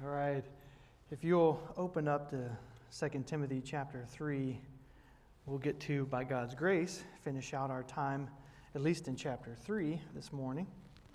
All right. If you'll open up to 2 Timothy chapter 3, we'll get to, by God's grace, finish out our time, at least in chapter 3 this morning.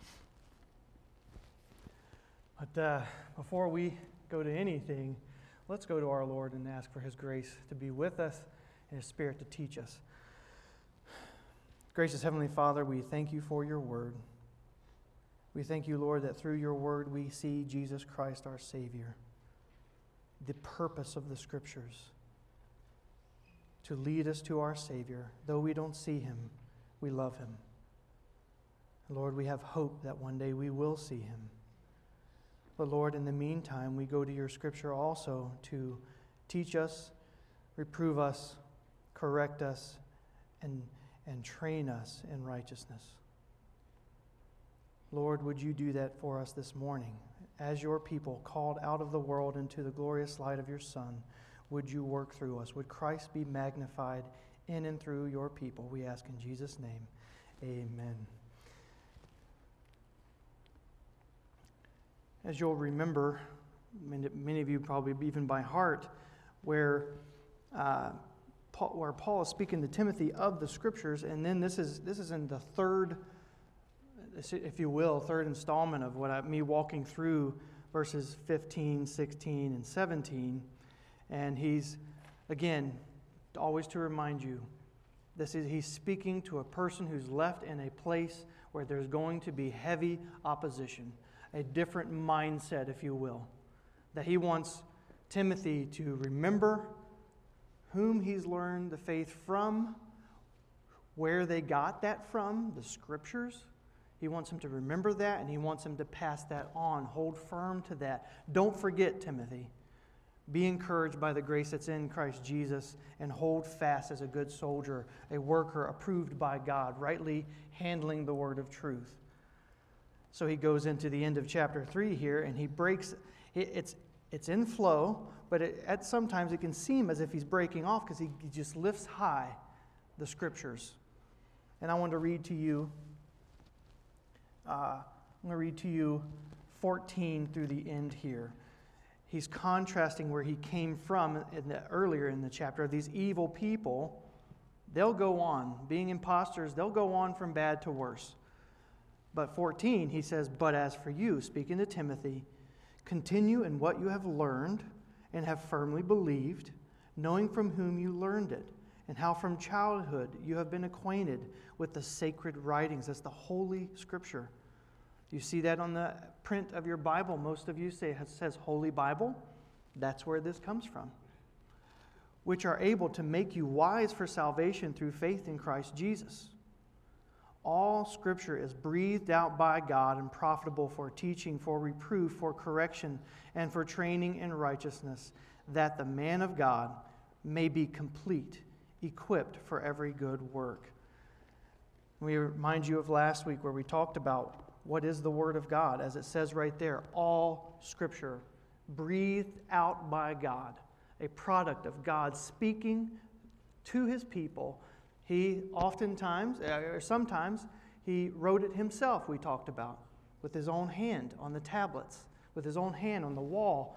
But before we go to anything, let's go to our Lord and ask for His grace to be with us and His Spirit to teach us. Gracious Heavenly Father, we thank You for Your Word. We thank You, Lord, that through Your Word we see Jesus Christ, our Savior, the purpose of the Scriptures, to lead us to our Savior. Though we don't see Him, we love Him. Lord, we have hope that one day we will see Him. But Lord, in the meantime, we go to Your Scripture also to teach us, reprove us, correct us, and train us in righteousness. Lord, would You do that for us this morning? As Your people called out of the world into the glorious light of Your Son, would You work through us? Would Christ be magnified in and through Your people? We ask in Jesus' name. Amen. As you'll remember, many of you probably even by heart, where Paul is speaking to Timothy of the Scriptures, and then this is in the third, if you will, third installment of me walking through verses 15, 16, and 17. And he's, again, always to remind you, he's speaking to a person who's left in a place where there's going to be heavy opposition, a different mindset, if you will, that he wants Timothy to remember whom he's learned the faith from, where they got that from, the Scriptures. He wants him to remember that, and he wants him to pass that on. Hold firm to that. Don't forget, Timothy. Be encouraged by the grace that's in Christ Jesus, and hold fast as a good soldier, a worker approved by God, rightly handling the word of truth. So he goes into the end of chapter 3 here, and he breaks. It's in flow, but sometimes it can seem as if he's breaking off because he just lifts high the Scriptures. And I want to read to you. I'm going to read to you 14 through the end here. He's contrasting where he came from earlier in the chapter. These evil people, they'll go on. Being imposters, they'll go on from bad to worse. But 14, he says, "But as for you," speaking to Timothy, "continue in what you have learned and have firmly believed, knowing from whom you learned it, and how from childhood you have been acquainted with the sacred writings." That's the Holy Scripture. You see that on the print of your Bible. Most of you say it says Holy Bible. That's where this comes from. "Which are able to make you wise for salvation through faith in Christ Jesus. All Scripture is breathed out by God and profitable for teaching, for reproof, for correction, and for training in righteousness, that the man of God may be complete, equipped for every good work." We remind you of last week where we talked about what is the Word of God, as it says right there, all Scripture breathed out by God, a product of God speaking to His people. He oftentimes, or sometimes, He wrote it Himself, we talked about, with His own hand on the tablets, with His own hand on the wall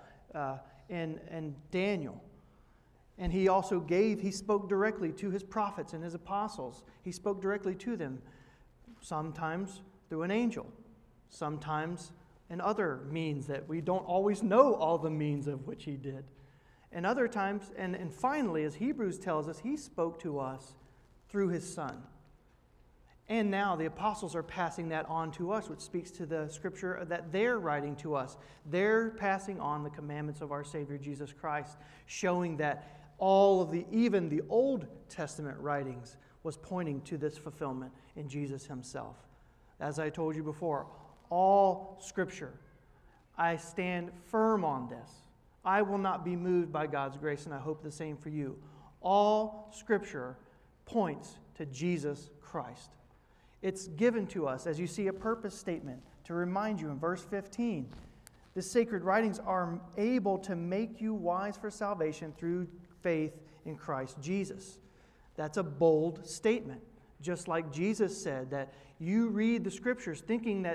in Daniel. And He also He spoke directly to His prophets and His apostles. He spoke directly to them, sometimes through an angel, sometimes in other means that we don't always know all the means of which He did. And other times, and finally, as Hebrews tells us, He spoke to us through His Son. And now the apostles are passing that on to us, which speaks to the Scripture that they're writing to us. They're passing on the commandments of our Savior Jesus Christ, showing that even the Old Testament writings was pointing to this fulfillment in Jesus Himself. As I told you before, all Scripture, I stand firm on this. I will not be moved by God's grace, and I hope the same for you. All Scripture points to Jesus Christ. It's given to us, as you see a purpose statement, to remind you in verse 15. The sacred writings are able to make you wise for salvation through faith in Christ Jesus. That's a bold statement. Just like Jesus said, that you read the Scriptures thinking that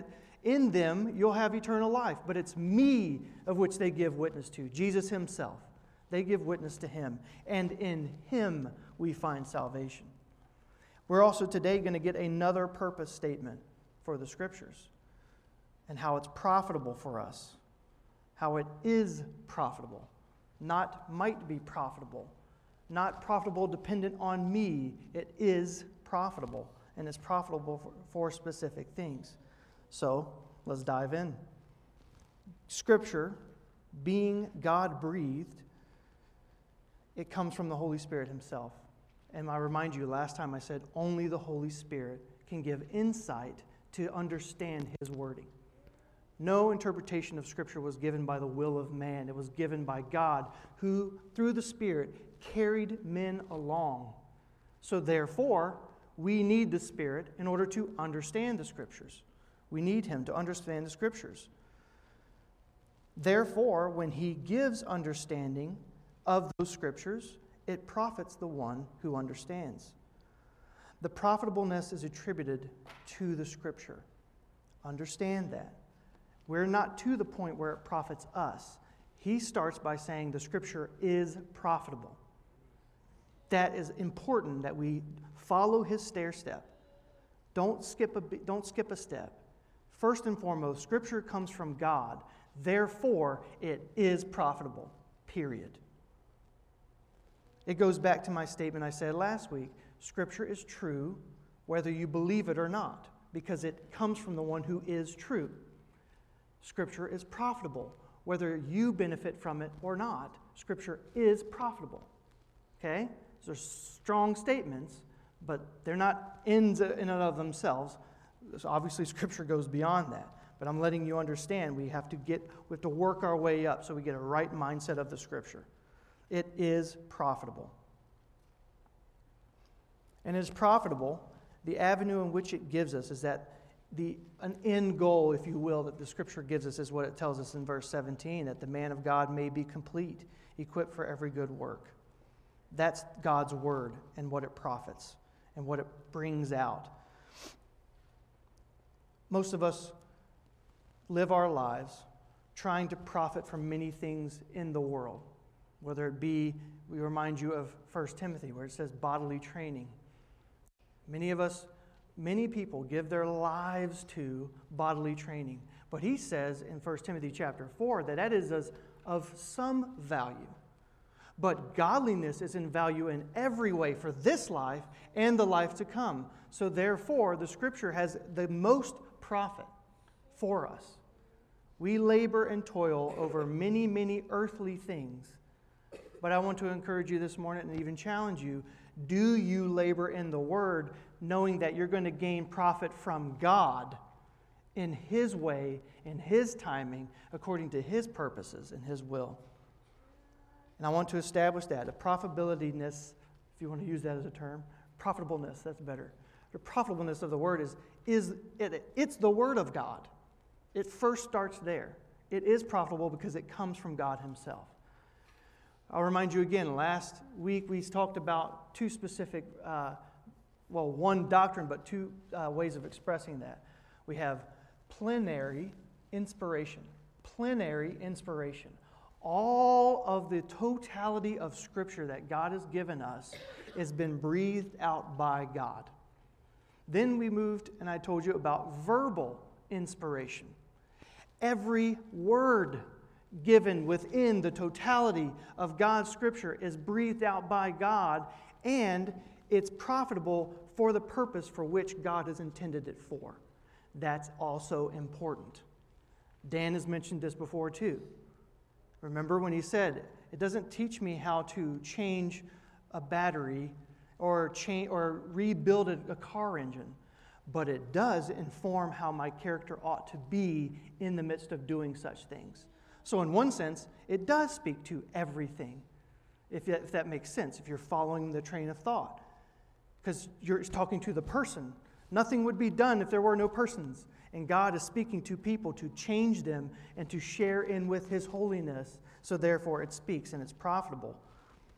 In them you'll have eternal life, but it's me of which they give witness to, Jesus himself. They give witness to him, and in him we find salvation. We're also today going to get another purpose statement for the Scriptures and how it's profitable for us, how it is profitable, not might be profitable, not profitable dependent on me. It is profitable, and it's profitable for specific things. So let's dive in. Scripture, being God-breathed, it comes from the Holy Spirit himself. And I remind you, last time I said only the Holy Spirit can give insight to understand his wording. No interpretation of Scripture was given by the will of man. It was given by God, who, through the Spirit, carried men along. So therefore, we need the Spirit in order to understand the Scriptures. We need him to understand the Scriptures. Therefore, when he gives understanding of those Scriptures, it profits the one who understands. The profitableness is attributed to the Scripture. Understand that. We're not to the point where it profits us. He starts by saying the Scripture is profitable. That is important that we follow his stair step. Don't skip a step. First and foremost, Scripture comes from God. Therefore, it is profitable. Period. It goes back to my statement I said last week. Scripture is true whether you believe it or not, because it comes from the one who is true. Scripture is profitable whether you benefit from it or not. Scripture is profitable. Okay? Those are strong statements, but they're not ends in and of themselves. So obviously, Scripture goes beyond that. But I'm letting you understand we have to work our way up so we get a right mindset of the Scripture. It is profitable. And it's profitable. The avenue in which it gives us is that an end goal, if you will, that the Scripture gives us is what it tells us in verse 17, that the man of God may be complete, equipped for every good work. That's God's word and what it profits and what it brings out. Most of us live our lives trying to profit from many things in the world, whether it be, we remind you of 1 Timothy, where it says bodily training. Many people give their lives to bodily training. But he says in 1 Timothy chapter 4 that is of some value. But godliness is in value in every way for this life and the life to come. So therefore, the Scripture has the most profit for us. We labor and toil over many, many earthly things. But I want to encourage you this morning and even challenge you, do you labor in the Word knowing that you're going to gain profit from God in his way, in his timing, according to his purposes and his will? And I want to establish that. The profitability-ness, if you want to use that as a term, profitableness, that's better. The profitableness of the Word it's the Word of God. It first starts there. It is profitable because it comes from God himself. I'll remind you again, last week we talked about two specific, one doctrine, but two ways of expressing that. We have plenary inspiration. Plenary inspiration. All of the totality of Scripture that God has given us has been breathed out by God. Then we moved, and I told you about verbal inspiration. Every word given within the totality of God's Scripture is breathed out by God, and it's profitable for the purpose for which God has intended it for. That's also important. Dan has mentioned this before too. Remember when he said, it doesn't teach me how to change a battery or rebuild a car engine, but it does inform how my character ought to be in the midst of doing such things. So in one sense, it does speak to everything, if that makes sense, if you're following the train of thought. Because you're talking to the person. Nothing would be done if there were no persons. And God is speaking to people to change them and to share in with his holiness. So therefore it speaks and it's profitable.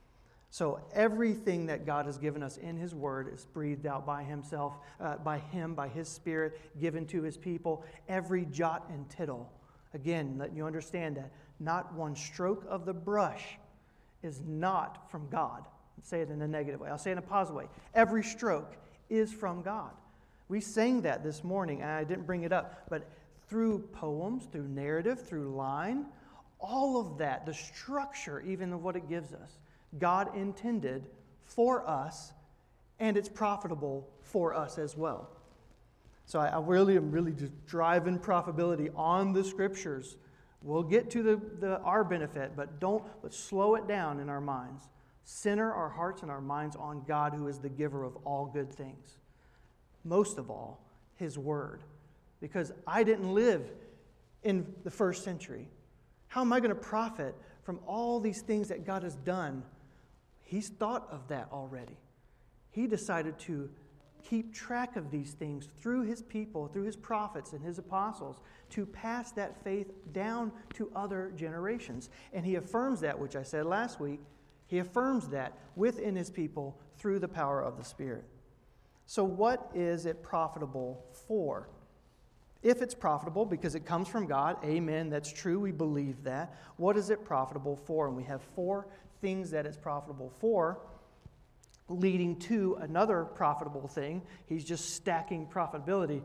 So everything that God has given us in His Word is breathed out by Himself, by Him, by His Spirit, given to His people. Every jot and tittle. Again, let you understand that not one stroke of the brush is not from God. I'll say it in a negative way. I'll say it in a positive way. Every stroke is from God. We sang that this morning, and I didn't bring it up, but through poems, through narrative, through line, all of that, the structure even of what it gives us, God intended for us, and it's profitable for us as well. So I really am just driving profitability on the Scriptures. We'll get to our benefit, but slow it down in our minds. Center our hearts and our minds on God, who is the giver of all good things. Most of all, His Word. Because I didn't live in the first century. How am I going to profit from all these things that God has done? He's thought of that already. He decided to keep track of these things through His people, through His prophets and His apostles, to pass that faith down to other generations. And He affirms that, which I said last week, He affirms that within His people through the power of the Spirit. So what is it profitable for? If it's profitable because it comes from God, amen, that's true, we believe that. What is it profitable for? And we have 4 things that it's profitable for, leading to another profitable thing. He's just stacking profitability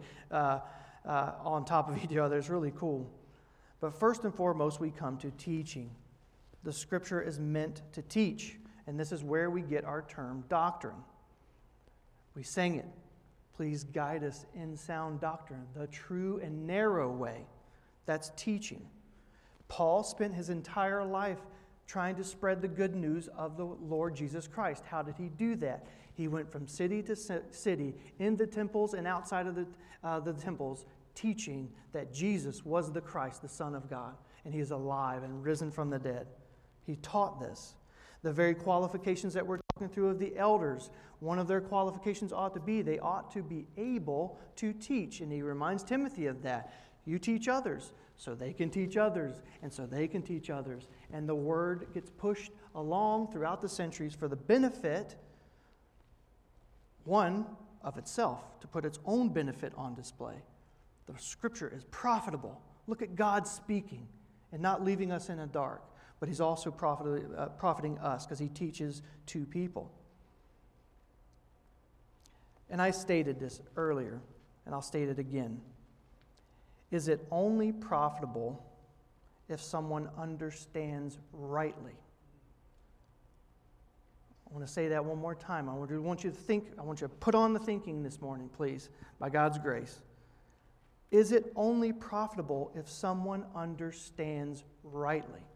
on top of each other. It's really cool. But first and foremost, we come to teaching. The Scripture is meant to teach, and this is where we get our term doctrine. We sang it. Please guide us in sound doctrine, the true and narrow way. That's teaching. Paul spent his entire life trying to spread the good news of the Lord Jesus Christ. How did he do that? He went from city to city, in the temples and outside of the temples, teaching that Jesus was the Christ, the Son of God, and He is alive and risen from the dead. He taught this. The very qualifications that we're talking through of the elders, one of their qualifications ought to be, they ought to be able to teach. And he reminds Timothy of that. You teach others, so they can teach others, and so they can teach others. And the word gets pushed along throughout the centuries for the benefit, one, of itself, to put its own benefit on display. The Scripture is profitable. Look at God speaking and not leaving us in the dark. But He's also profiting us because He teaches to people. And I stated this earlier, and I'll state it again. Is it only profitable if someone understands rightly? I want to say that one more time. I want you to think, I want you to put on the thinking this morning, please, by God's grace. Is it only profitable if someone understands rightly?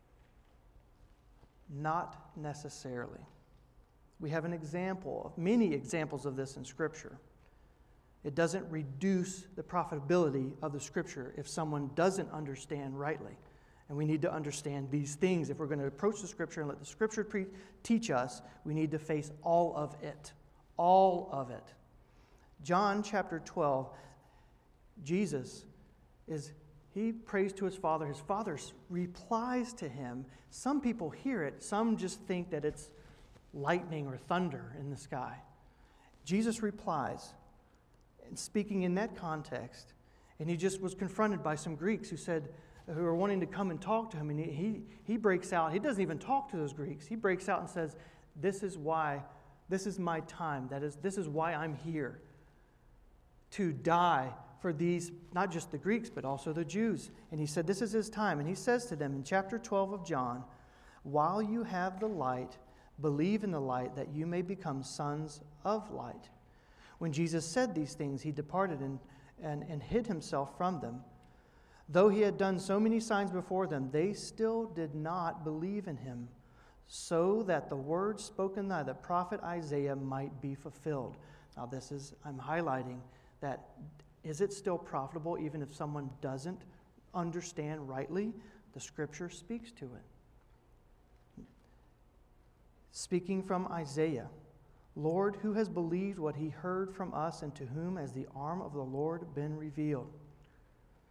Not necessarily. We have an example of many examples of this in Scripture. It doesn't reduce the profitability of the Scripture if someone doesn't understand rightly. And we need to understand these things. If we're going to approach the Scripture and let the Scripture teach us, we need to face all of it. All of it. John chapter 12, Jesus He prays to His Father. His Father replies to Him. Some people hear it. Some just think that it's lightning or thunder in the sky. Jesus replies, and speaking in that context, and He just was confronted by some Greeks who were wanting to come and talk to Him. And he breaks out. He doesn't even talk to those Greeks. He breaks out and says, this is my time. This is why I'm here. To die for these, not just the Greeks, but also the Jews. And He said, this is His time. And He says to them in chapter 12 of John, while you have the light, believe in the light that you may become sons of light. When Jesus said these things, He departed and hid Himself from them. Though He had done so many signs before them, they still did not believe in Him, so that the word spoken by the prophet Isaiah might be fulfilled. Now I'm highlighting that. Is it still profitable even if someone doesn't understand rightly? The Scripture speaks to it. Speaking from Isaiah, Lord, who has believed what he heard from us, and to whom has the arm of the Lord been revealed?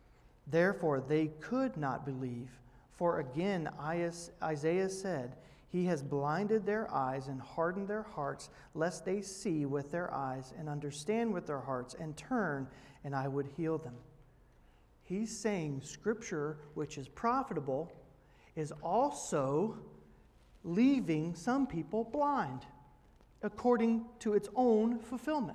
Therefore they could not believe, for again Isaiah said, He has blinded their eyes and hardened their hearts, lest they see with their eyes and understand with their hearts and turn, and I would heal them. He's saying Scripture, which is profitable, is also leaving some people blind according to its own fulfillment.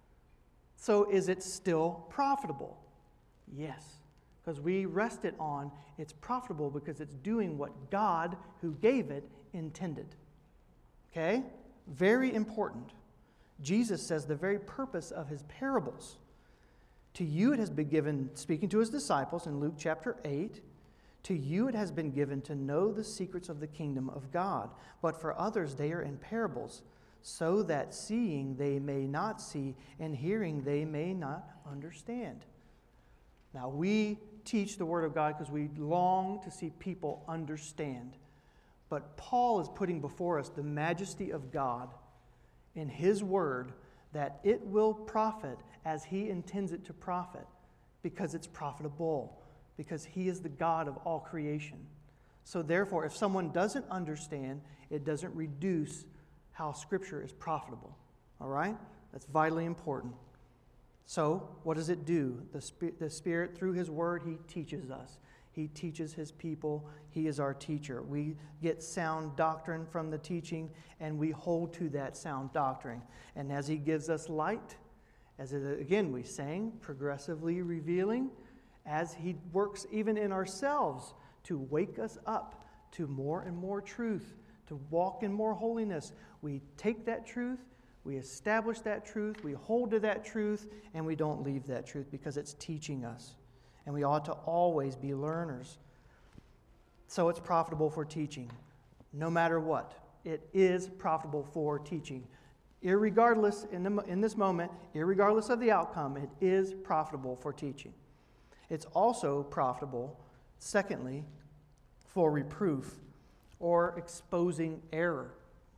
So is it still profitable? Yes, because we rest it on it's profitable because it's doing what God, who gave it, intended. Okay? Very important. Jesus says the very purpose of his parables. To you it has been given, speaking to his disciples in Luke chapter 8, to you it has been given to know the secrets of the kingdom of God, but for others they are in parables, so that seeing they may not see, and hearing they may not understand. Now, we teach the Word of God because we long to see people understand. But Paul is putting before us the majesty of God in His Word, that it will profit as He intends it to profit, because it's profitable, because He is the God of all creation. So therefore, if someone doesn't understand, it doesn't reduce how Scripture is profitable. All right? That's vitally important. So, what does it do? The Spirit, through His Word, He teaches us. He teaches His people. He is our teacher. We get sound doctrine from the teaching, and we hold to that sound doctrine. And as He gives us light, as it, again we sang, progressively revealing, as He works even in ourselves to wake us up to more and more truth, to walk in more holiness, we take that truth, we establish that truth, we hold to that truth, and we don't leave that truth because it's teaching us. And we ought to always be learners. So it's profitable for teaching. No matter what, it is profitable for teaching. Irregardless, in this moment, irregardless of the outcome, it is profitable for teaching. It's also profitable, secondly, for reproof or exposing error.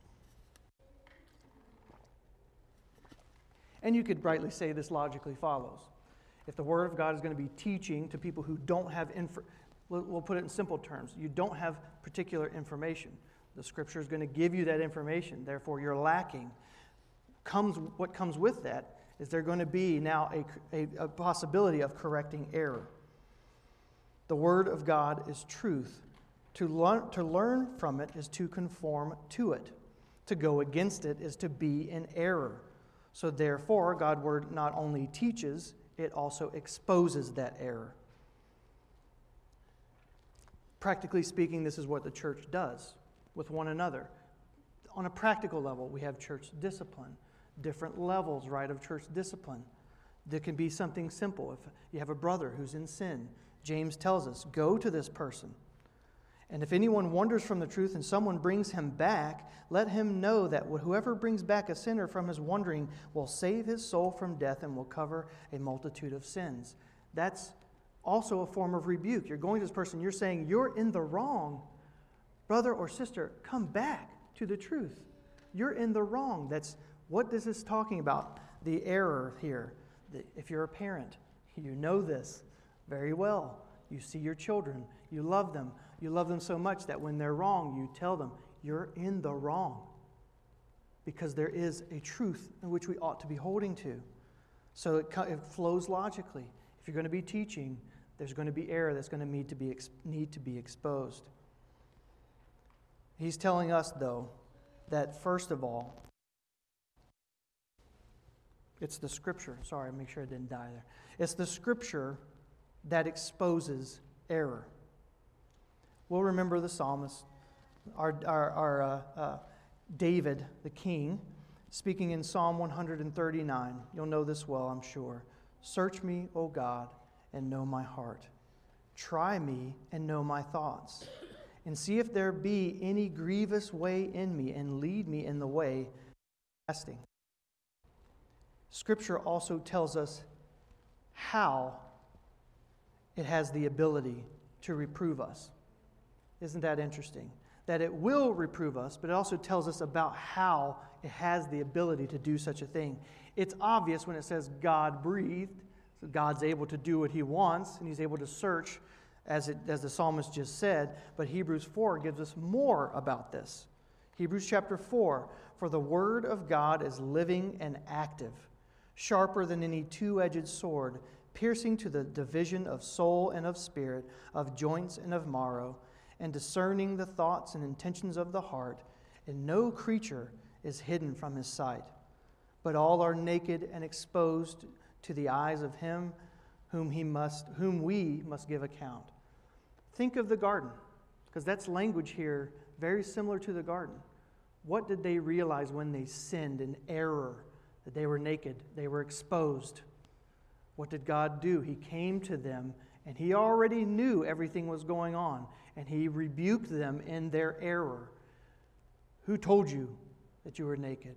And you could rightly say this logically follows. If the Word of God is going to be teaching to people who don't have we'll put it in simple terms. You don't have particular information. The Scripture is going to give you that information. Therefore, you're lacking. What comes with that is there going to be now a possibility of correcting error. The Word of God is truth. To learn from it is to conform to it. To go against it is to be in error. So therefore, God's Word not only teaches, it also exposes that error. Practically speaking, this is what the church does with one another. On a practical level, we have church discipline, different levels, right, of church discipline. There can be something simple. If you have a brother who's in sin, James tells us, go to this person. And if anyone wanders from the truth and someone brings him back, let him know that whoever brings back a sinner from his wandering will save his soul from death and will cover a multitude of sins. That's also a form of rebuke. You're going to this person, you're saying, you're in the wrong. Brother or sister, come back to the truth. You're in the wrong. That's what this is talking about, the error here. If you're a parent, you know this very well. You see your children, you love them. You love them so much that when they're wrong, you tell them, you're in the wrong. Because there is a truth in which we ought to be holding to. So it flows logically. If you're going to be teaching, there's going to be error that's going to need to be exposed. He's telling us, though, that first of all, it's the Scripture. Sorry, make sure I didn't die there. It's the Scripture that exposes error. We'll remember the psalmist, our David, the king, speaking in Psalm 139. You'll know this well, I'm sure. Search me, O God, and know my heart. Try me and know my thoughts. And see if there be any grievous way in me, and lead me in the way everlasting. Scripture also tells us how it has the ability to reprove us. Isn't that interesting? That it will reprove us, but it also tells us about how it has the ability to do such a thing. It's obvious when it says God breathed, so God's able to do what He wants, and He's able to search, as the psalmist just said, but Hebrews 4 gives us more about this. Hebrews chapter 4, for the word of God is living and active, sharper than any two-edged sword, piercing to the division of soul and of spirit, of joints and of marrow, and discerning the thoughts and intentions of the heart. And no creature is hidden from his sight, but all are naked and exposed to the eyes of him whom we must give account. Think of the garden, because that's language here very similar to the garden. What did they realize when they sinned in error? That they were naked, they were exposed. What did God do? He came to them, and He already knew everything was going on, and He rebuked them in their error. Who told you that you were naked?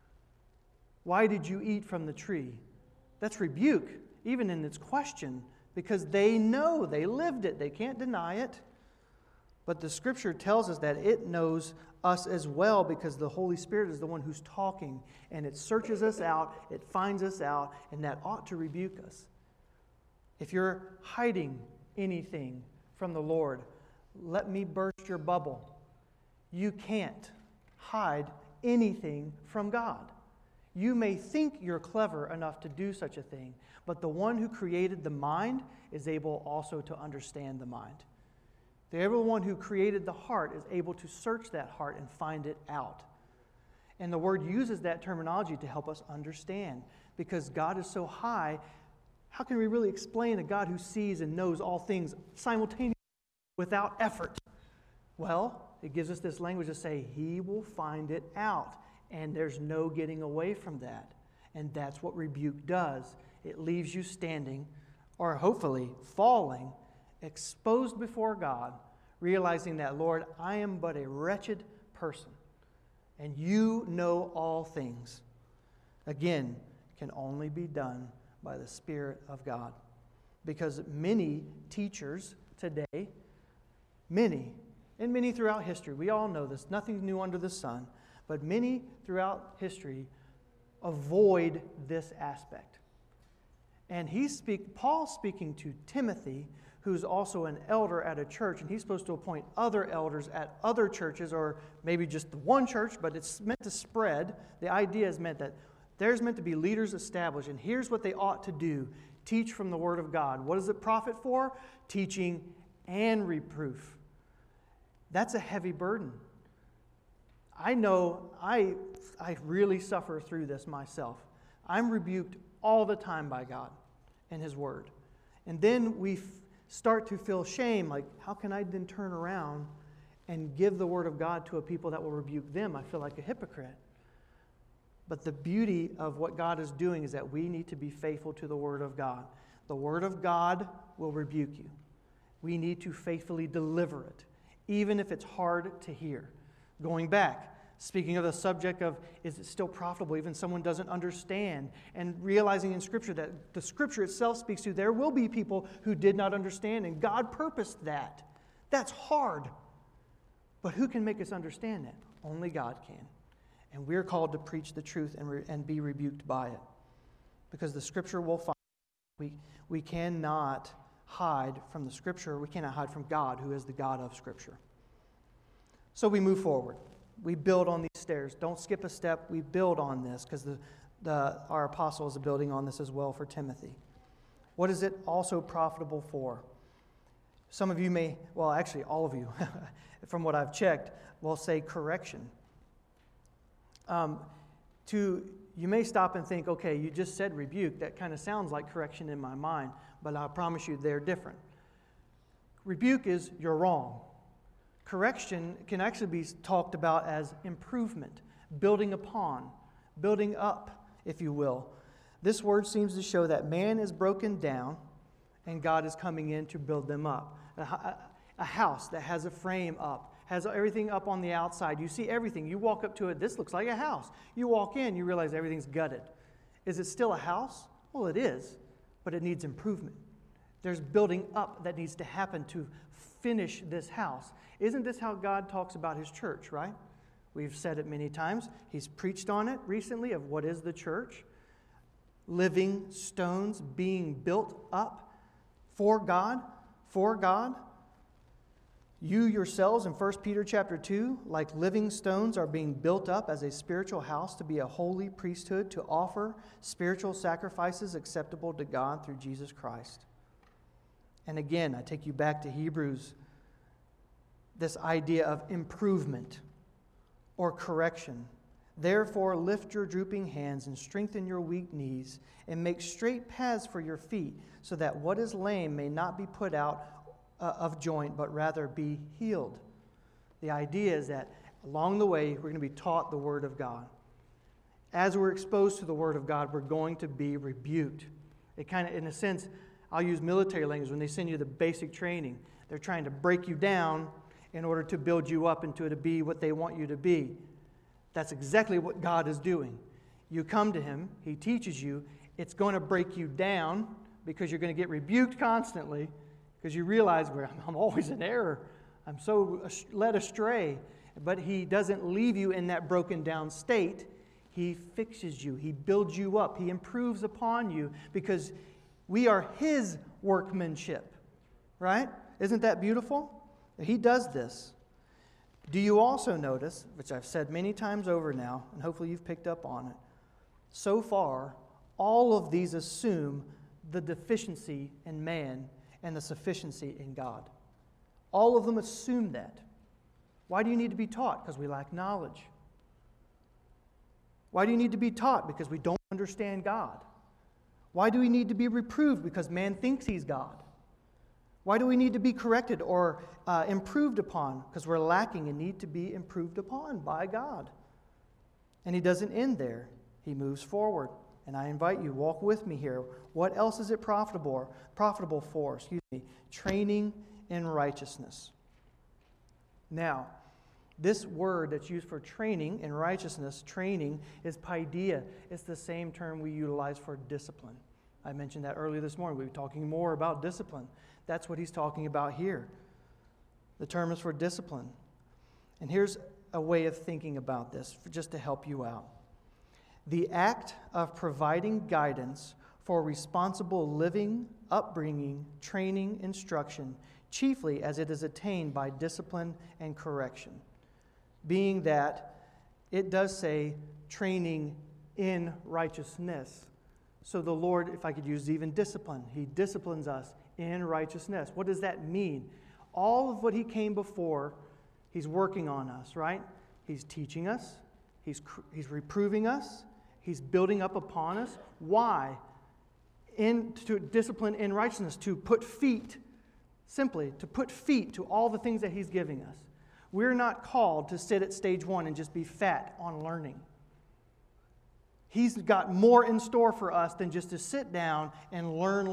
Why did you eat from the tree? That's rebuke, even in its question, because they know, they lived it, they can't deny it. But the Scripture tells us that it knows us as well, because the Holy Spirit is the one who's talking, and it searches us out, it finds us out, and that ought to rebuke us. If you're hiding anything from the Lord, let me burst your bubble. You can't hide anything from God. You may think you're clever enough to do such a thing, but the one who created the mind is able also to understand the mind. The everyone who created the heart is able to search that heart and find it out. And the Word uses that terminology to help us understand. Because God is so high, how can we really explain a God who sees and knows all things simultaneously without effort? Well, it gives us this language to say He will find it out. And there's no getting away from that. And that's what rebuke does. It leaves you standing, or hopefully falling, exposed before God, realizing that, Lord, I am but a wretched person, and you know all things. Again, can only be done by the Spirit of God. Because many teachers today, many throughout history, we all know this, nothing's new under the sun, but many throughout history avoid this aspect. And Paul's speaking to Timothy, who's also an elder at a church, and he's supposed to appoint other elders at other churches, or maybe just the one church, but it's meant to spread. The idea is meant that there's meant to be leaders established, and here's what they ought to do. Teach from the Word of God. What does it profit for? Teaching and reproof. That's a heavy burden. I know I really suffer through this myself. I'm rebuked all the time by God and His Word. And then we start to feel shame, like, how can I then turn around and give the Word of God to a people that will rebuke them? I feel like a hypocrite. But the beauty of what God is doing is that we need to be faithful to the Word of God. The Word of God will rebuke you. We need to faithfully deliver it, even if it's hard to hear. Going back, speaking of the subject of, is it still profitable, even someone doesn't understand, and realizing in Scripture that the Scripture itself speaks to, there will be people who did not understand, and God purposed that. That's hard. But who can make us understand that? Only God can. And we're called to preach the truth and be rebuked by it. Because the Scripture will find we cannot hide from the Scripture. We cannot hide from God, who is the God of Scripture. So we move forward. We build on these stairs. Don't skip a step. We build on this, because our apostle is building on this as well for Timothy. What is it also profitable for? Some of you may, well, actually all of you, from what I've checked, will say correction. You may stop and think, okay, you just said rebuke. That kind of sounds like correction in my mind, but I promise you they're different. Rebuke is you're wrong. Correction can actually be talked about as improvement, building upon, building up, if you will. This word seems to show that man is broken down and God is coming in to build them up. A house that has a frame up, has everything up on the outside. You see everything. You walk up to it, this looks like a house. You walk in, you realize everything's gutted. Is it still a house? Well, it is, but it needs improvement. There's building up that needs to happen to finish this house. Isn't this how God talks about His church, right? We've said it many times. He's preached on it recently of what is the church. Living stones being built up for God. You yourselves in 1 Peter chapter 2, like living stones, are being built up as a spiritual house to be a holy priesthood, to offer spiritual sacrifices acceptable to God through Jesus Christ. And again, I take you back to Hebrews, this idea of improvement or correction. Therefore, lift your drooping hands and strengthen your weak knees, and make straight paths for your feet, so that what is lame may not be put out of joint, but rather be healed. The idea is that along the way, we're going to be taught the Word of God. As we're exposed to the Word of God, we're going to be rebuked. It kind of, in a sense, I'll use military language. When they send you the basic training, they're trying to break you down in order to build you up into to be what they want you to be. That's exactly what God is doing. You come to Him, He teaches you. It's going to break you down because you're going to get rebuked constantly because you realize, well, I'm always in error. I'm so led astray. But He doesn't leave you in that broken down state. He fixes you. He builds you up. He improves upon you because we are His workmanship. Right? Isn't that beautiful? He does this. Do you also notice, which I've said many times over now, and hopefully you've picked up on it, so far, all of these assume the deficiency in man and the sufficiency in God. All of them assume that. Why do you need to be taught? Because we lack knowledge. Why do you need to be taught? Because we don't understand God. Why do we need to be reproved? Because man thinks he's God. Why do we need to be corrected or improved upon? Because we're lacking and need to be improved upon by God. And He doesn't end there. He moves forward. And I invite you, walk with me here. What else is it profitable for? Training in righteousness. Now, this word that's used for training in righteousness, training, is paideia. It's the same term we utilize for discipline. I mentioned that earlier this morning. We were talking more about discipline. That's what he's talking about here. The term is for discipline. And here's a way of thinking about this, just to help you out. The act of providing guidance for responsible living, upbringing, training, instruction, chiefly as it is attained by discipline and correction. Being that it does say training in righteousness. So the Lord, if I could use even discipline, He disciplines us in righteousness. What does that mean? All of what He came before, He's working on us, right? He's teaching us. He's reproving us. He's building up upon us. Why? To discipline in righteousness, to put feet, simply, to put feet to all the things that He's giving us. We're not called to sit at stage one and just be fat on learning. He's got more in store for us than just to sit down and learn.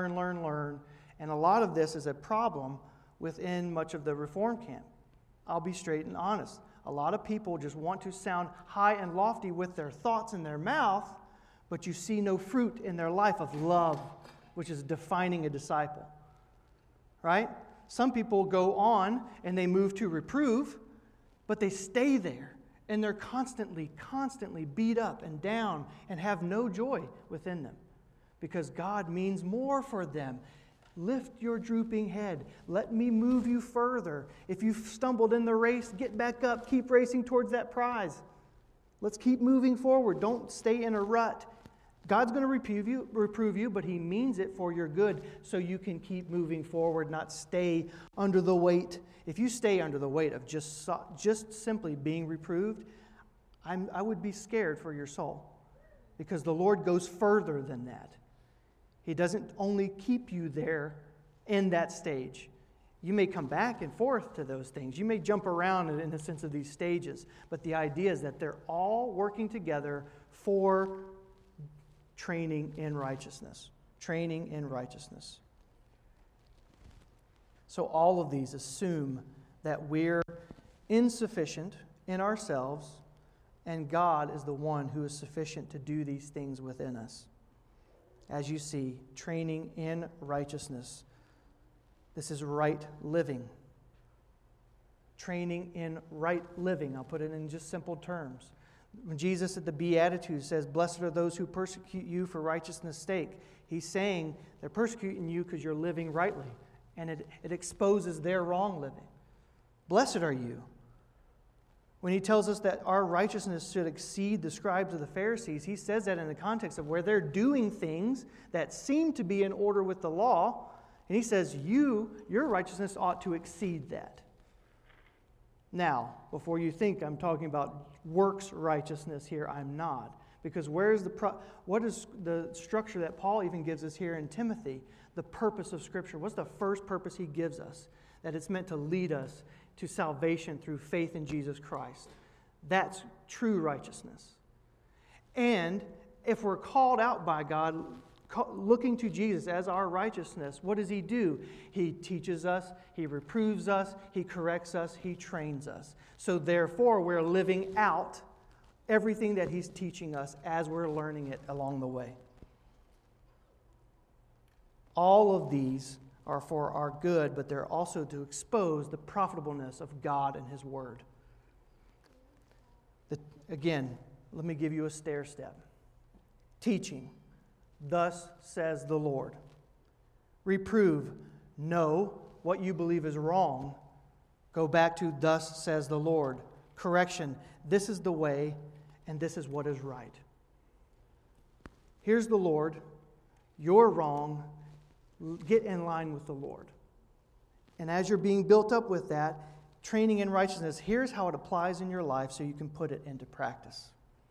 And a lot of this is a problem within much of the Reform camp. I'll be straight and honest. A lot of people just want to sound high and lofty with their thoughts in their mouth, but you see no fruit in their life of love, which is defining a disciple. Right? Some people go on and they move to reprove, but they stay there. And they're constantly beat up and down and have no joy within them because God means more for them. Lift your drooping head. Let me move you further. If you've stumbled in the race, get back up. Keep racing towards that prize. Let's keep moving forward. Don't stay in a rut. God's going to reprove you, but He means it for your good so you can keep moving forward, not stay under the weight. If you stay under the weight of just simply being reproved, I would be scared for your soul because the Lord goes further than that. He doesn't only keep you there in that stage. You may come back and forth to those things. You may jump around in the sense of these stages, but the idea is that they're all working together for training in righteousness. Training in righteousness. So all of these assume that we're insufficient in ourselves, and God is the one who is sufficient to do these things within us. As you see, training in righteousness. This is right living. Training in right living. I'll put it in just simple terms. When Jesus at the Beatitudes says, "Blessed are those who persecute you for righteousness' sake," He's saying they're persecuting you because you're living rightly. And it exposes their wrong living. Blessed are you. When he tells us that our righteousness should exceed the scribes of the Pharisees, he says that in the context of where they're doing things that seem to be in order with the law. And he says, your righteousness ought to exceed that. Now, before you think I'm talking about works righteousness here, I'm not. Because what is the structure that Paul even gives us here in Timothy? The purpose of Scripture. What's the first purpose he gives us? That it's meant to lead us to salvation through faith in Jesus Christ. That's true righteousness. And if we're called out by God, looking to Jesus as our righteousness, what does he do? He teaches us, he reproves us, he corrects us, he trains us. So therefore, we're living out everything that he's teaching us as we're learning it along the way. All of these are for our good, but they're also to expose the profitableness of God and his word. Again, let me give you a stair step. Teaching. Thus says the Lord. Reprove. Know what you believe is wrong. Go back to thus says the Lord. Correction. This is the way, and this is what is right. Here's the Lord. You're wrong. Get in line with the Lord. And as you're being built up with that, training in righteousness, here's how it applies in your life so you can put it into practice.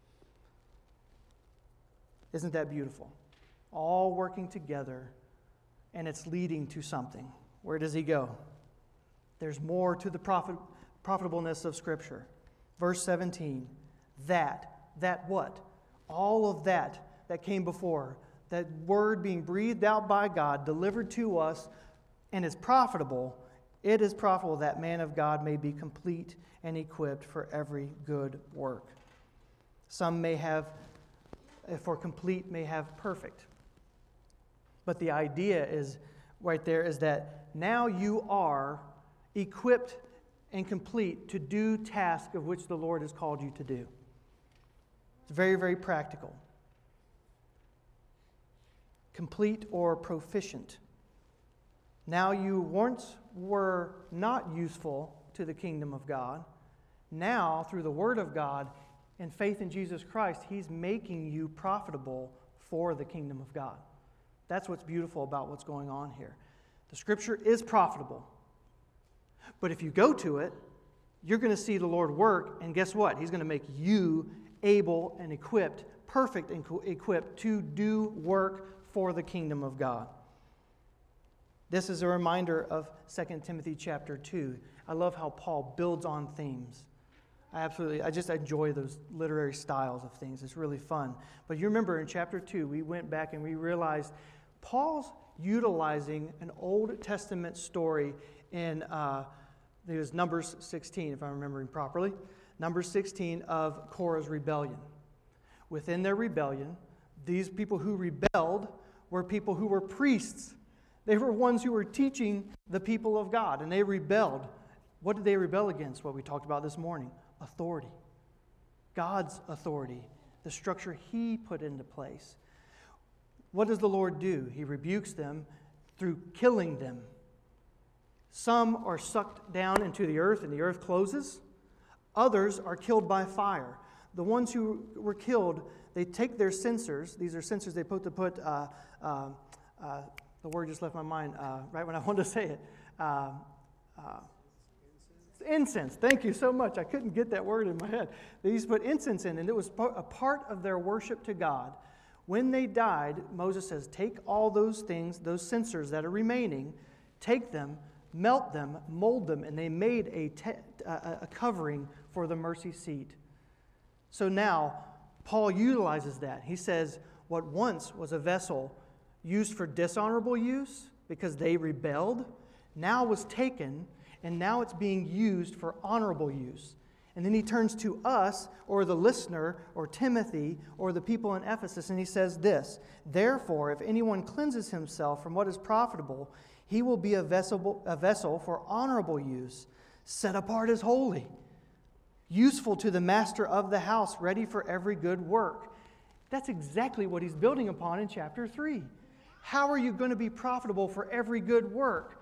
Isn't that beautiful? All working together, and it's leading to something. Where does he go? There's more to the profitableness of Scripture. Verse 17, that what? All of that came before, that word being breathed out by God, delivered to us, and is profitable. It is profitable that man of God may be complete and equipped for every good work. Some may have, for complete, may have perfect. But the idea is, right there, is that now you are equipped and complete to do tasks of which the Lord has called you to do. It's very, very practical. Complete or proficient. Now you once were not useful to the kingdom of God. Now, through the Word of God and faith in Jesus Christ, he's making you profitable for the kingdom of God. That's what's beautiful about what's going on here. The Scripture is profitable. But if you go to it, you're going to see the Lord work, and guess what? He's going to make you able and equipped, perfect and equipped to do work for the kingdom of God. This is a reminder of 2 Timothy chapter 2. I love how Paul builds on themes. I just enjoy those literary styles of things. It's really fun. But you remember in chapter 2, we went back and we realized Paul's utilizing an Old Testament story in it was Numbers 16, if I'm remembering properly. Numbers 16 of Korah's rebellion. Within their rebellion, these people who rebelled were people who were priests. They were ones who were teaching the people of God, and they rebelled. What did they rebel against? What we talked about this morning. Authority. God's authority. The structure he put into place. What does the Lord do? He rebukes them through killing them. Some are sucked down into the earth and the earth closes. Others are killed by fire. The ones who were killed, they take their censers. These are censers they put to put, the word just left my mind right when I wanted to say it. Incense. Thank you so much. I couldn't get that word in my head. They used to put incense in, and it was a part of their worship to God. When they died, Moses says, take all those things, those censers that are remaining, take them, melt them, mold them, and they made a covering for the mercy seat. So now, Paul utilizes that. He says, what once was a vessel used for dishonorable use because they rebelled, now was taken, and now it's being used for honorable use. And then he turns to us, or the listener, or Timothy, or the people in Ephesus, and he says this, therefore, if anyone cleanses himself from what is profitable, he will be a vessel for honorable use, set apart as holy, useful to the master of the house, ready for every good work. That's exactly what he's building upon in chapter 3. How are you going to be profitable for every good work?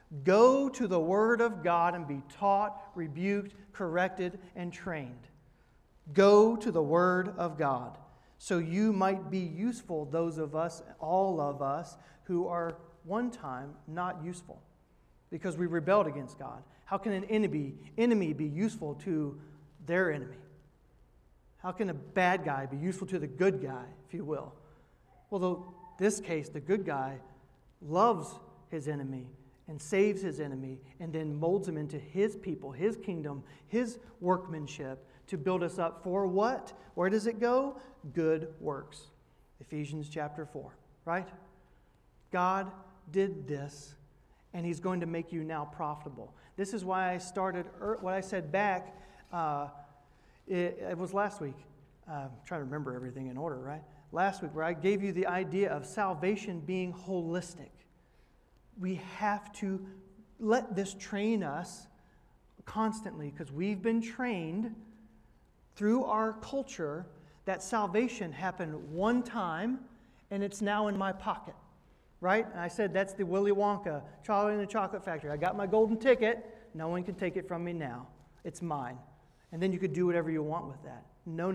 Go to the Word of God and be taught, rebuked, corrected, and trained. Go to the Word of God so you might be useful, those of us, all of us, who are one time not useful because we rebelled against God. How can an enemy be useful to their enemy? How can a bad guy be useful to the good guy, if you will? Well, in this case, the good guy loves his enemy and saves his enemy and then molds him into his people, his kingdom, his workmanship to build us up for what? Where does it go? Good works. Ephesians chapter 4, right? God did this, and He's going to make you now profitable. This is why I started what I said back. It was last week. I'm trying to remember everything in order, right? Last week, where I gave you the idea of salvation being holistic. We have to let this train us constantly because we've been trained through our culture that salvation happened one time and it's now in my pocket, right? And I said that's the Willy Wonka, Charlie and the Chocolate Factory. I got my golden ticket. No one can take it from me now. It's mine. And then you could do whatever you want with that. No.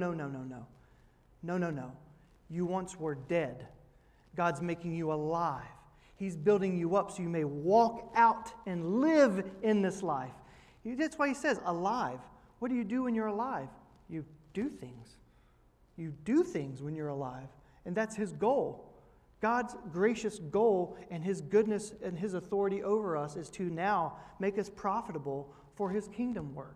You once were dead. God's making you alive. He's building you up so you may walk out and live in this life. That's why He says alive. What do you do when you're alive? You do things. You do things when you're alive. And that's His goal. God's gracious goal and His goodness and His authority over us is to now make us profitable for His kingdom work.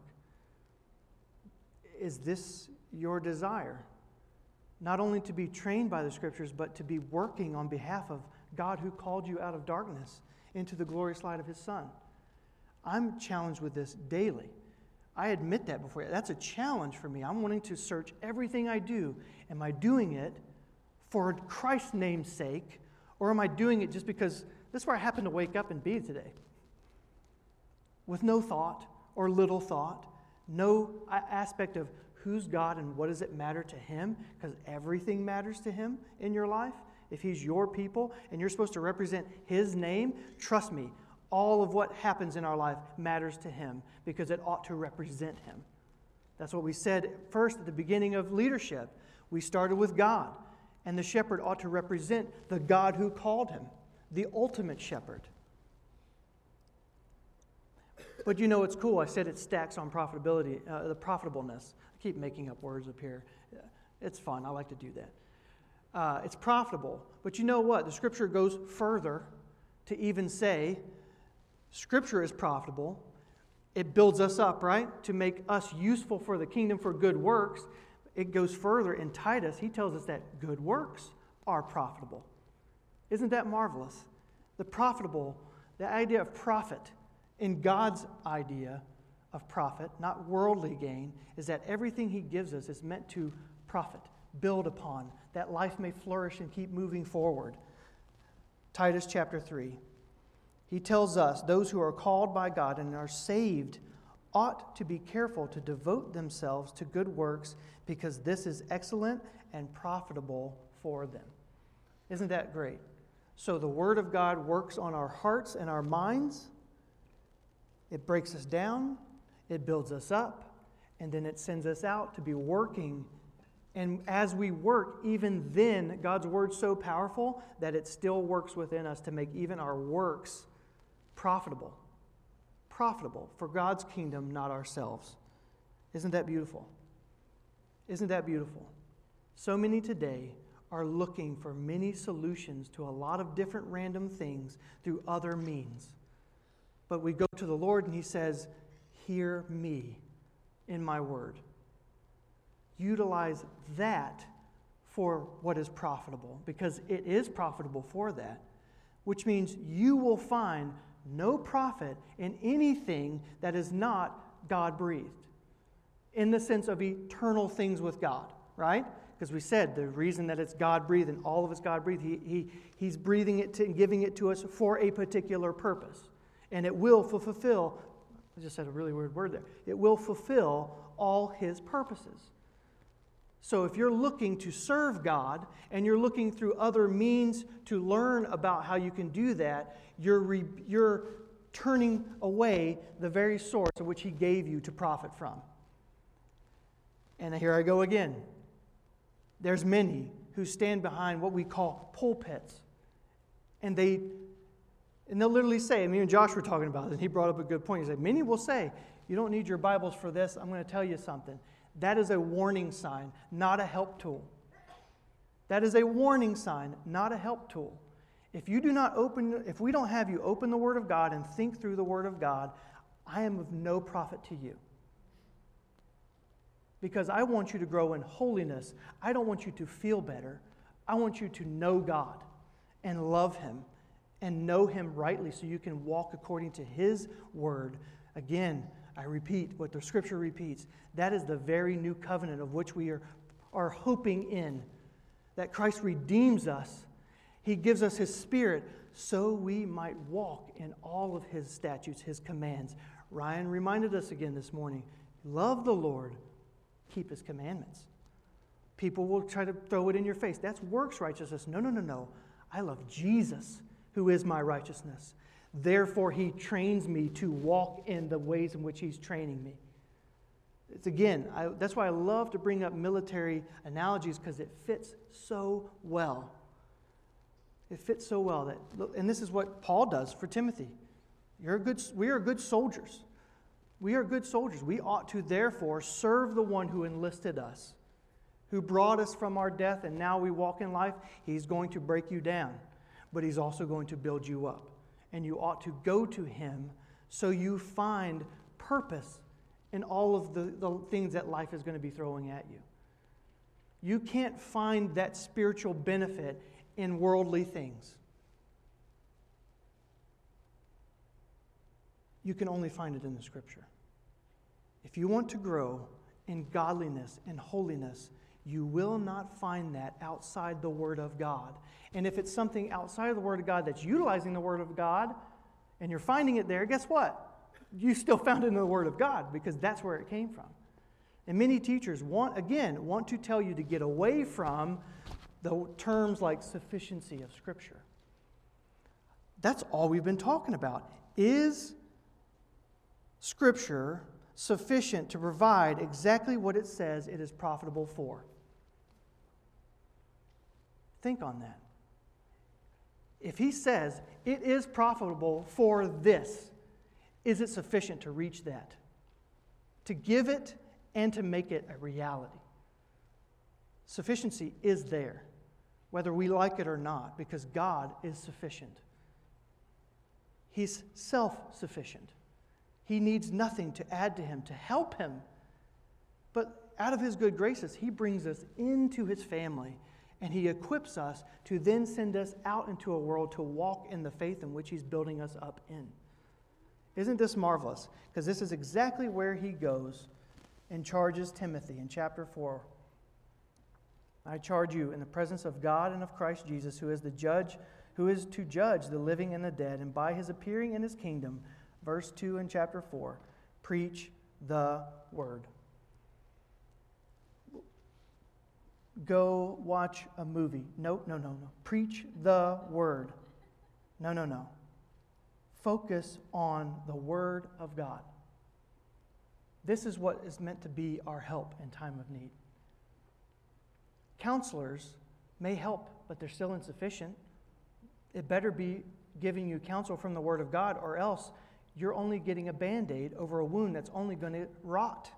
Is this your desire? Not only to be trained by the Scriptures, but to be working on behalf of God who called you out of darkness into the glorious light of His Son. I'm challenged with this daily. I admit that before you. That's a challenge for me. I'm wanting to search everything I do. Am I doing it for Christ's name's sake, or am I doing it just because this is where I happen to wake up and be today? With no thought or little thought, no aspect of who's God and what does it matter to Him, because everything matters to Him in your life. If He's your people and you're supposed to represent His name, trust me, all of what happens in our life matters to Him because it ought to represent Him. That's what we said first at the beginning of leadership. We started with God, and the shepherd ought to represent the God who called him, the ultimate shepherd. But you know it's cool. I said it stacks on profitability, the profitableness. I keep making up words up here. It's fun. I like to do that. It's profitable. But you know what? The Scripture goes further to even say Scripture is profitable. It builds us up, right? To make us useful for the kingdom for good works. It goes further in Titus. He tells us that good works are profitable. Isn't that marvelous? The profitable, the idea of profit in God's idea of profit, not worldly gain, is that everything He gives us is meant to profit, build upon, that life may flourish and keep moving forward. Titus chapter 3. He tells us, those who are called by God and are saved ought to be careful to devote themselves to good works because this is excellent and profitable for them. Isn't that great? So the Word of God works on our hearts and our minds. It breaks us down, it builds us up, and then it sends us out to be working. And as we work, even then, God's Word's so powerful that it still works within us to make even our works profitable. Profitable for God's kingdom, not ourselves. Isn't that beautiful? Isn't that beautiful? So many today are looking for many solutions to a lot of different random things through other means. But we go to the Lord and He says, hear me in my word. Utilize that for what is profitable, because it is profitable for that, which means you will find no profit in anything that is not God-breathed, in the sense of eternal things with God, right? Because we said the reason that it's God-breathed and all of it's God-breathed, He's breathing it and giving it to us for a particular purpose. And it will fulfill, I just said a really weird word there, it will fulfill all His purposes. So if you're looking to serve God and you're looking through other means to learn about how you can do that, you're turning away the very source of which he gave you to profit from. And here I go again. There's many who stand behind what we call pulpits. And they'll literally say, me and Josh were talking about it, and he brought up a good point. He said, many will say, you don't need your Bibles for this. I'm going to tell you something. That is a warning sign, not a help tool. That is a warning sign, not a help tool. If we don't have you open the Word of God and think through the Word of God, I am of no profit to you. Because I want you to grow in holiness. I don't want you to feel better. I want you to know God and love Him and know Him rightly so you can walk according to His Word. Again, I repeat what the Scripture repeats. That is the very new covenant of which we are hoping in. That Christ redeems us. He gives us His Spirit so we might walk in all of His statutes, His commands. Ryan reminded us again this morning, love the Lord, keep His commandments. People will try to throw it in your face. That's works righteousness. No. I love Jesus, who is my righteousness. Therefore, He trains me to walk in the ways in which He's training me. It's that's why I love to bring up military analogies, because it fits so well. It fits so well and this is what Paul does for Timothy. We are good soldiers. We are good soldiers. We ought to therefore serve the one who enlisted us, who brought us from our death, and now we walk in life. He's going to break you down, but He's also going to build you up. And you ought to go to Him so you find purpose in all of the things that life is going to be throwing at you. You can't find that spiritual benefit in worldly things. You can only find it in the Scripture. If you want to grow in godliness and holiness, you will not find that outside the Word of God. And if it's something outside of the Word of God that's utilizing the Word of God, and you're finding it there, guess what? You still found it in the Word of God, because that's where it came from. And many teachers want to tell you to get away from the terms like sufficiency of Scripture. That's all we've been talking about. Is Scripture sufficient to provide exactly what it says it is profitable for? Think on that. If He says it is profitable for this, is it sufficient to reach that? To give it and to make it a reality? Sufficiency is there, whether we like it or not, because God is sufficient. He's self-sufficient. He needs nothing to add to Him, to help Him. But out of His good graces, He brings us into His family, and He equips us to then send us out into a world to walk in the faith in which He's building us up in. Isn't this marvelous? Because this is exactly where He goes and charges Timothy in chapter 4. I charge you in the presence of God and of Christ Jesus, who is the judge, who is to judge the living and the dead, and by His appearing in His kingdom, verse 2 in chapter 4, preach the word. Go watch a movie. No. Preach the word. No. Focus on the Word of God. This is what is meant to be our help in time of need. Counselors may help, but they're still insufficient. It better be giving you counsel from the Word of God, or else you're only getting a Band-Aid over a wound that's only going to rot.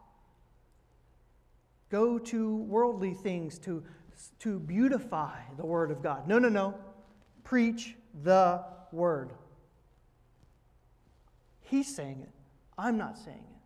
Go to worldly things to beautify the Word of God. No. Preach the Word. He's saying it. I'm not saying it.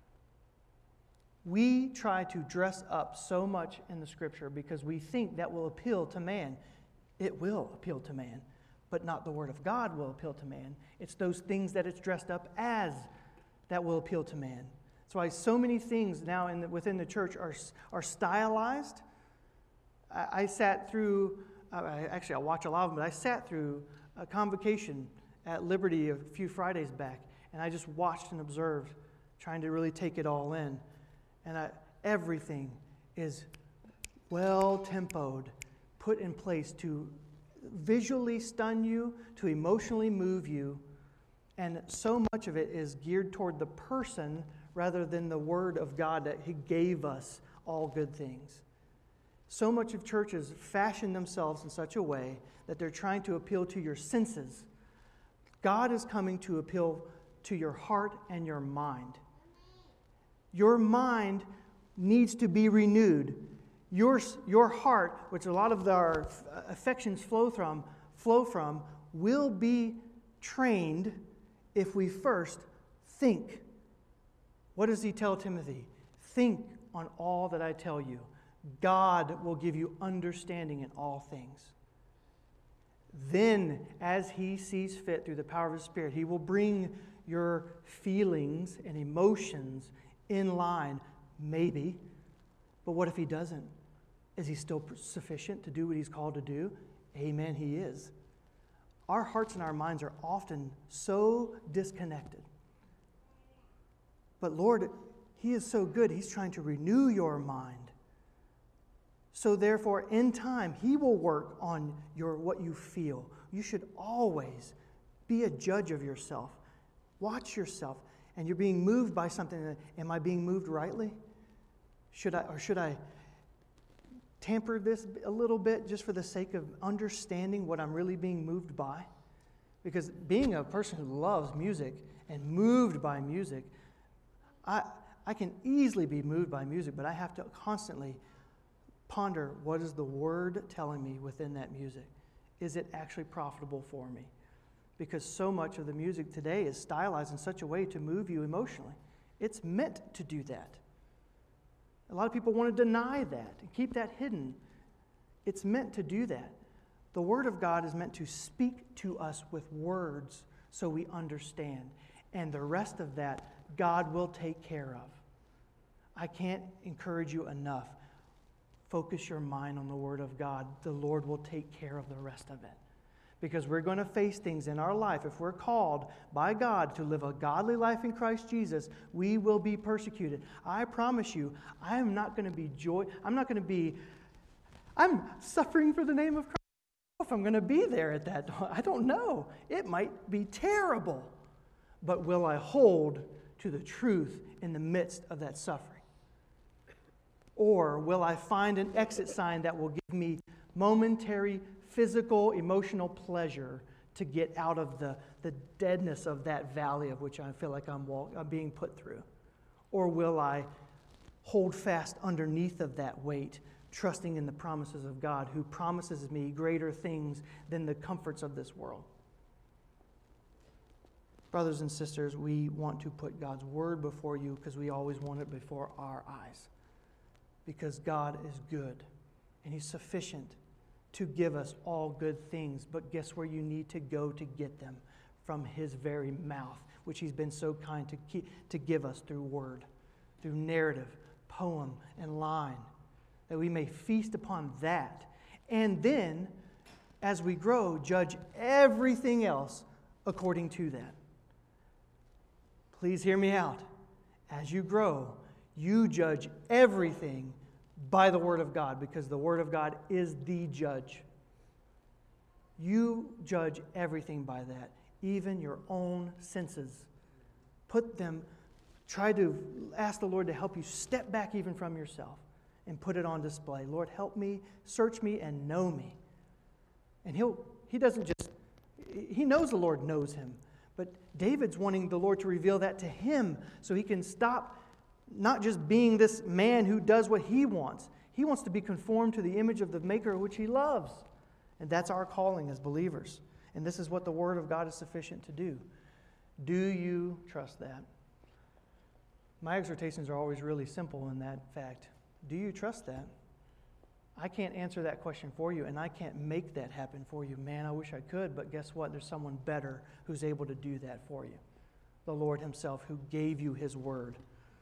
We try to dress up so much in the Scripture because we think that will appeal to man. It will appeal to man, but not the Word of God will appeal to man. It's those things that it's dressed up as that will appeal to man. That's why so many things now within the church are stylized. I sat through, I watch a lot of them, but I sat through a convocation at Liberty a few Fridays back, and I just watched and observed, trying to really take it all in. And everything is well-tempoed, put in place to visually stun you, to emotionally move you, And so much of it is geared toward the person rather than the Word of God that He gave us all good things. So much of churches fashion themselves in such a way that they're trying to appeal to your senses. God is coming to appeal to your heart and your mind. Your mind needs to be renewed. Your heart, which a lot of our affections flow from, will be trained if we first think. What does he tell Timothy? Think on all that I tell you. God will give you understanding in all things. Then, as He sees fit through the power of His Spirit, He will bring your feelings and emotions in line, maybe. But what if He doesn't? Is He still sufficient to do what He's called to do? Amen, He is. Our hearts and our minds are often so disconnected. But Lord, He is so good, He's trying to renew your mind. So therefore, in time, He will work on what you feel. You should always be a judge of yourself. Watch yourself. And you're being moved by something. Am I being moved rightly? Should I tamper this a little bit just for the sake of understanding what I'm really being moved by? Because being a person who loves music and moved by music, I can easily be moved by music, but I have to constantly ponder, what is the Word telling me within that music? Is it actually profitable for me? Because so much of the music today is stylized in such a way to move you emotionally. It's meant to do that. A lot of people want to deny that and keep that hidden. It's meant to do that. The Word of God is meant to speak to us with words so we understand. And the rest of that, God will take care of. I can't encourage you enough. Focus your mind on the Word of God. The Lord will take care of the rest of it. Because we're going to face things in our life. If we're called by God to live a godly life in Christ Jesus, we will be persecuted. I promise you, I'm suffering for the name of Christ. If I'm going to be there at that, I don't know. It might be terrible. But will I hold to the truth in the midst of that suffering? Or will I find an exit sign that will give me momentary physical, emotional pleasure to get out of the deadness of that valley of which I feel like I'm being put through? Or will I hold fast underneath of that weight, trusting in the promises of God, who promises me greater things than the comforts of this world? Brothers and sisters, we want to put God's Word before you because we always want it before our eyes. Because God is good, and He's sufficient to give us all good things. But guess where you need to go to get them? From His very mouth, which He's been so kind to give us through word, through narrative, poem, and line, that we may feast upon that. And then, as we grow, judge everything else according to that. Please hear me out. As you grow, you judge everything by the Word of God, because the Word of God is the judge. You judge everything by that, even your own senses. Try to ask the Lord to help you step back even from yourself and put it on display. Lord, help me, search me, and know me. And He knows the Lord knows him. But David's wanting the Lord to reveal that to him so he can stop not just being this man who does what he wants. He wants to be conformed to the image of the Maker which he loves. And that's our calling as believers. And this is what the Word of God is sufficient to do. Do you trust that? My exhortations are always really simple in that fact. Do you trust that? I can't answer that question for you, and I can't make that happen for you. Man, I wish I could, but guess what? There's someone better who's able to do that for you. The Lord Himself, who gave you His Word.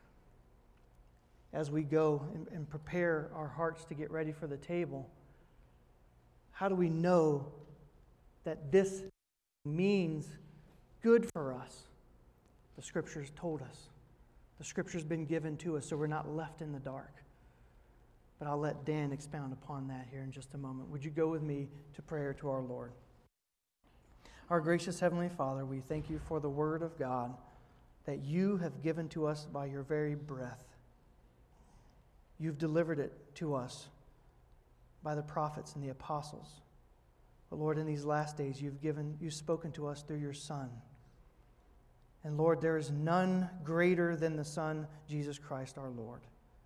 As we go and prepare our hearts to get ready for the table, how do we know that this means good for us? The Scriptures told us. The Scripture's been given to us, so we're not left in the dark. But I'll let Dan expound upon that here in just a moment. Would you go with me to prayer to our Lord? Our gracious Heavenly Father, we thank you for the Word of God that you have given to us by your very breath. You've delivered it to us by the prophets and the apostles. But Lord, in these last days, you've spoken to us through your Son. And Lord, there is none greater than the Son, Jesus Christ our Lord.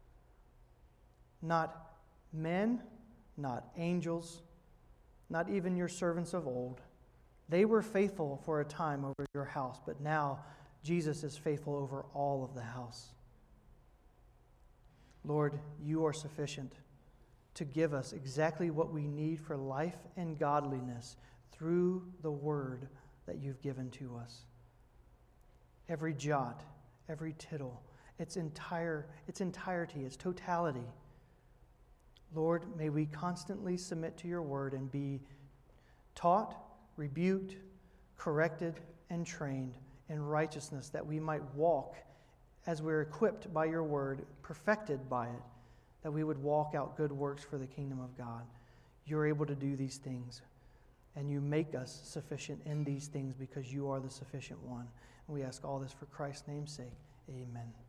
Not men, not angels, not even your servants of old. They were faithful for a time over your house, but now Jesus is faithful over all of the house. Lord, you are sufficient to give us exactly what we need for life and godliness through the word that you've given to us. Every jot, every tittle, its entirety, its totality. Lord, may we constantly submit to your word and be taught, rebuked, corrected, and trained in righteousness, that we might walk as we're equipped by your word, perfected by it, that we would walk out good works for the kingdom of God. You're able to do these things, and you make us sufficient in these things because you are the sufficient one. And we ask all this for Christ's name's sake. Amen.